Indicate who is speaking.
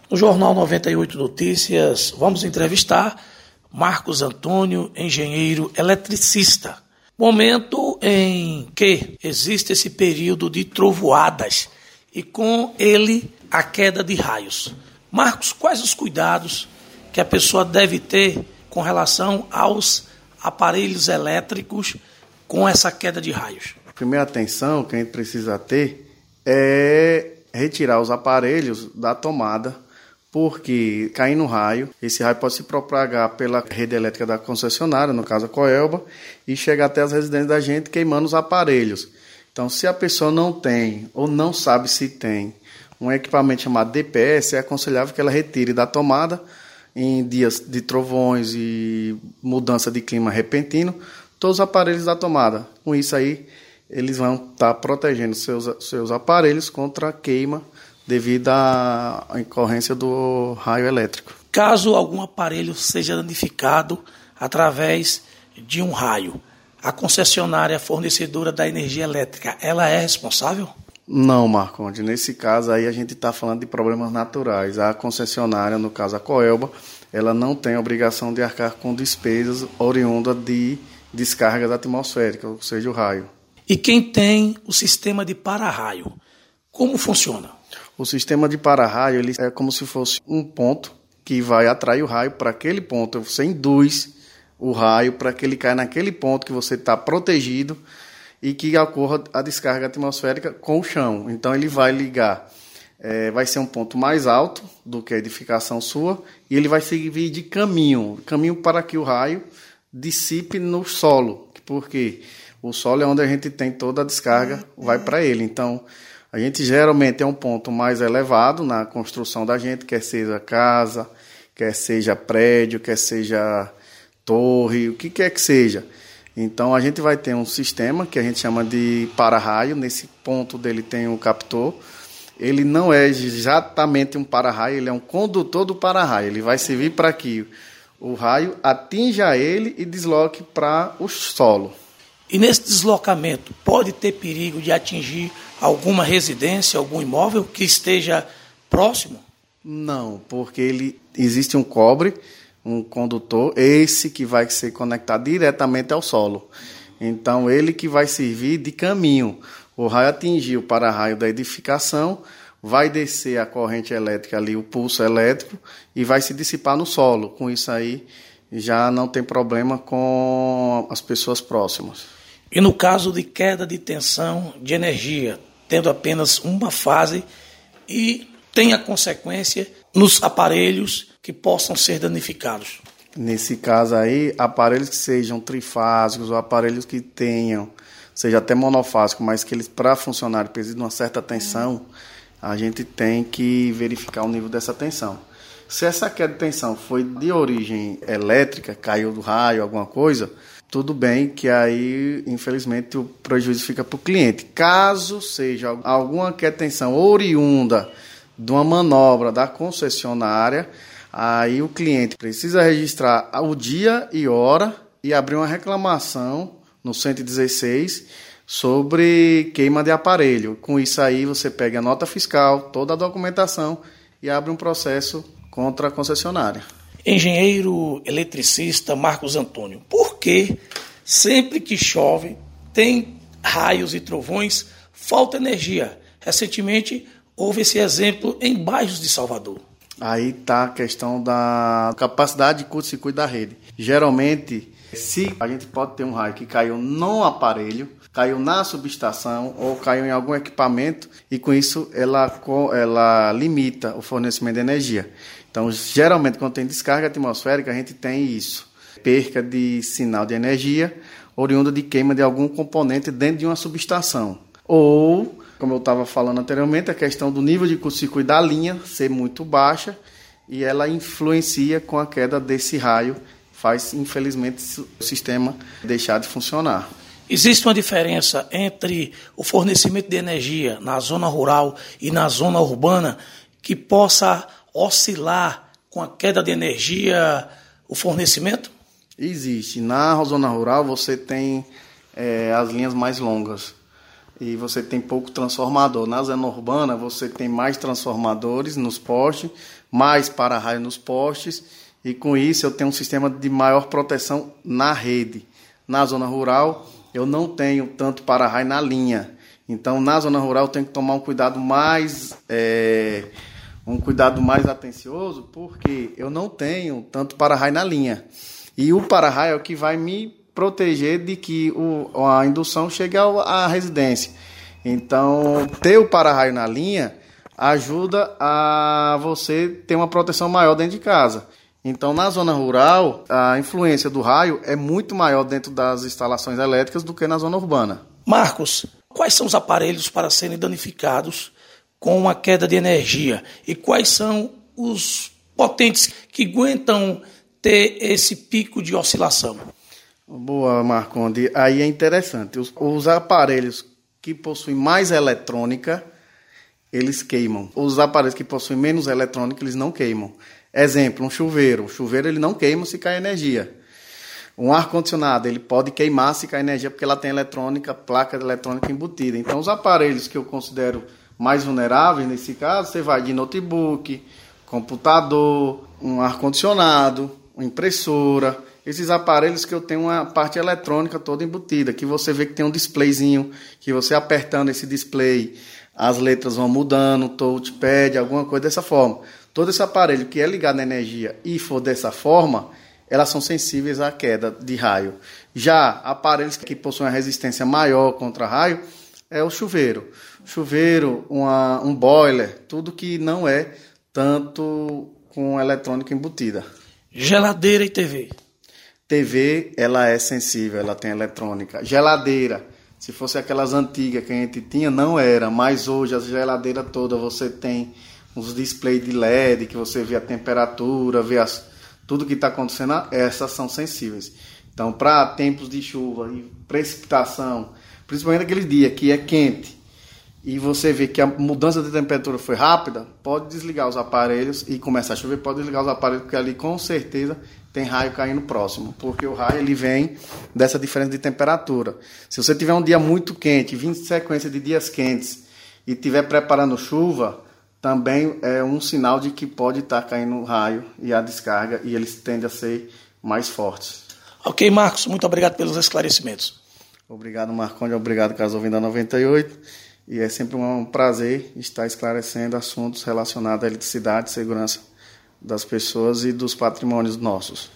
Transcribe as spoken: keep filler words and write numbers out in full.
Speaker 1: No Jornal noventa e oito Notícias, vamos entrevistar Marcos Antônio, engenheiro eletricista. Momento em que existe esse período de trovoadas e com ele a queda de raios. Marcos, quais os cuidados que a pessoa deve ter com relação aos aparelhos elétricos com essa queda de raios?
Speaker 2: A primeira atenção que a gente precisa ter é retirar os aparelhos da tomada, porque caindo raio, esse raio pode se propagar pela rede elétrica da concessionária, no caso a Coelba, e chegar até as residências da gente queimando os aparelhos. Então, se a pessoa não tem ou não sabe se tem um equipamento chamado D P S, é aconselhável que ela retire da tomada em dias de trovões e mudança de clima repentino, todos os aparelhos da tomada. Com isso aí, eles vão estar protegendo seus, seus aparelhos contra a queima devido à incorrência do raio elétrico.
Speaker 1: Caso algum aparelho seja danificado através de um raio, a concessionária fornecedora da energia elétrica, ela é responsável?
Speaker 2: Não, Marconde. Nesse caso aí a gente está falando de problemas naturais. A concessionária, no caso a Coelba, ela não tem obrigação de arcar com despesas oriundas de descargas atmosféricas, ou seja, o raio.
Speaker 1: E quem tem o sistema de para-raio, como funciona?
Speaker 2: O sistema de para-raio ele é como se fosse um ponto que vai atrair o raio para aquele ponto. Você induz o raio para que ele caia naquele ponto que você está protegido e que ocorra a descarga atmosférica com o chão. Então ele vai ligar, é, vai ser um ponto mais alto do que a edificação sua e ele vai servir de caminho, caminho para que o raio dissipe no solo, porque o solo é onde a gente tem toda a descarga, vai para ele. Então, a gente geralmente é um ponto mais elevado na construção da gente, quer seja casa, quer seja prédio, quer seja torre, o que quer que seja. Então, a gente vai ter um sistema que a gente chama de para-raio. Nesse ponto dele tem um captor. Ele não é exatamente um para-raio, ele é um condutor do para-raio. Ele vai servir para que o raio atinja ele e desloque para o solo.
Speaker 1: E nesse deslocamento pode ter perigo de atingir alguma residência, algum imóvel que esteja próximo?
Speaker 2: Não, porque ele existe um cobre, um condutor, esse que vai ser conectado diretamente ao solo. Então, ele que vai servir de caminho. O raio atingir o para-raio da edificação, vai descer a corrente elétrica ali, o pulso elétrico, e vai se dissipar no solo. Com isso aí, já não tem problema com as pessoas próximas.
Speaker 1: E no caso de queda de tensão de energia, tendo apenas uma fase e tem a consequência nos aparelhos que possam ser danificados?
Speaker 2: Nesse caso aí, aparelhos que sejam trifásicos ou aparelhos que tenham, seja até monofásico, mas que eles, para funcionar, precisam de uma certa tensão, a gente tem que verificar o nível dessa tensão. Se essa queda de tensão foi de origem elétrica, caiu do raio, alguma coisa, tudo bem que aí, infelizmente, o prejuízo fica para o cliente. Caso seja alguma queda de tensão oriunda de uma manobra da concessionária, aí o cliente precisa registrar o dia e hora e abrir uma reclamação no cento e dezesseis sobre queima de aparelho. Com isso aí, você pega a nota fiscal, toda a documentação e abre um processo contra a concessionária.
Speaker 1: Engenheiro eletricista Marcos Antônio, por que sempre que chove, tem raios e trovões, falta energia? Recentemente houve esse exemplo em bairros de Salvador.
Speaker 2: Aí está a questão da capacidade de curto-circuito da rede. Geralmente, se a gente pode ter um raio que caiu no aparelho, caiu na subestação ou caiu em algum equipamento e com isso ela, ela limita o fornecimento de energia. Então, geralmente, quando tem descarga atmosférica, a gente tem isso. Perca de sinal de energia oriunda de queima de algum componente dentro de uma subestação. Ou, como eu estava falando anteriormente, a questão do nível de curto-circuito da linha ser muito baixa e ela influencia com a queda desse raio, faz, infelizmente, o sistema deixar de funcionar.
Speaker 1: Existe uma diferença entre o fornecimento de energia na zona rural e na zona urbana que possa oscilar com a queda de energia o fornecimento?
Speaker 2: Existe. Na zona rural você tem é, as linhas mais longas. e você tem pouco transformador. Na zona urbana, você tem mais transformadores nos postes, mais para-raio nos postes, e com isso eu tenho um sistema de maior proteção na rede. Na zona rural, eu não tenho tanto para-raio na linha. Então, na zona rural, eu tenho que tomar um cuidado mais, é, um cuidado mais atencioso, porque eu não tenho tanto para-raio na linha. E o para-raio é o que vai me proteger de que o, a indução chegue à residência. Então, ter o para-raio na linha ajuda a você ter uma proteção maior dentro de casa. Então, na zona rural, a influência do raio é muito maior dentro das instalações elétricas do que na zona urbana.
Speaker 1: Marcos, quais são os aparelhos para serem danificados com a queda de energia? E quais são os potentes que aguentam ter esse pico de oscilação?
Speaker 2: Boa, Marconde. Aí é interessante. Os, os aparelhos que possuem mais eletrônica, eles queimam. Os aparelhos que possuem menos eletrônica, eles não queimam. Exemplo, um chuveiro. O chuveiro ele não queima se cair energia. Um ar-condicionado, ele pode queimar se cair energia porque ela tem eletrônica, placa eletrônica embutida. Então, os aparelhos que eu considero mais vulneráveis, nesse caso, você vai de notebook, computador, um ar-condicionado, uma impressora. Esses aparelhos que eu tenho uma parte eletrônica toda embutida, que você vê que tem um displayzinho, que você apertando esse display, as letras vão mudando, touchpad, alguma coisa dessa forma. Todo esse aparelho que é ligado na energia e for dessa forma, elas são sensíveis à queda de raio. Já aparelhos que possuem uma resistência maior contra raio é o chuveiro. Chuveiro, uma, um boiler, tudo que não é tanto com eletrônica embutida.
Speaker 1: Geladeira e T V.
Speaker 2: T V, ela é sensível, ela tem eletrônica. Geladeira, se fosse aquelas antigas que a gente tinha, não era. Mas hoje, as geladeiras todas, você tem uns displays de L E D, que você vê a temperatura, vê as, tudo que está acontecendo, essas são sensíveis. Então, para tempos de chuva e precipitação, principalmente aquele dia que é quente, e você vê que a mudança de temperatura foi rápida, pode desligar os aparelhos e começar a chover, pode desligar os aparelhos, porque ali com certeza tem raio caindo próximo, porque o raio ele vem dessa diferença de temperatura. Se você tiver um dia muito quente, vindo em sequência de dias quentes, e estiver preparando chuva, também é um sinal de que pode estar caindo raio e a descarga, e eles tendem a ser mais fortes.
Speaker 1: Ok, Marcos, muito obrigado pelos esclarecimentos.
Speaker 2: Obrigado, Marconde, obrigado, caso ouvindo a noventa e oito. E é sempre um prazer estar esclarecendo assuntos relacionados à eletricidade e segurança das pessoas e dos patrimônios nossos.